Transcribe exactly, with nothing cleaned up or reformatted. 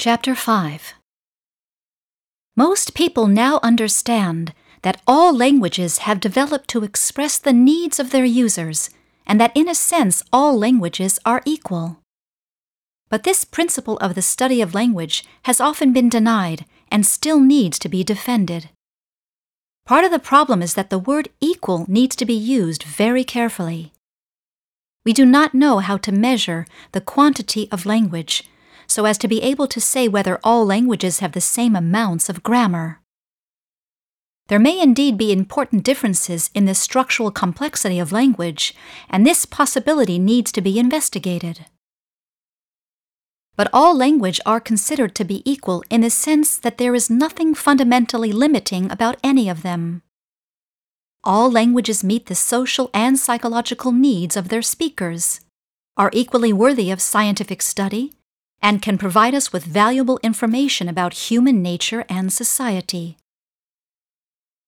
Chapter five. Most people now understand that all languages have developed to express the needs of their users, and that in a sense all languages are equal. But this principle of the study of language has often been denied and still needs to be defended. Part of the problem is that the word equal needs to be used very carefully. We do not know how to measure the quantity of language, so as to be able to say whether all languages have the same amounts of grammar. There may indeed be important differences in the structural complexity of language, and this possibility needs to be investigated. But all language are considered to be equal in the sense that there is nothing fundamentally limiting about any of them. All languages meet the social and psychological needs of their speakers, are equally worthy of scientific study, and can provide us with valuable information about human nature and society.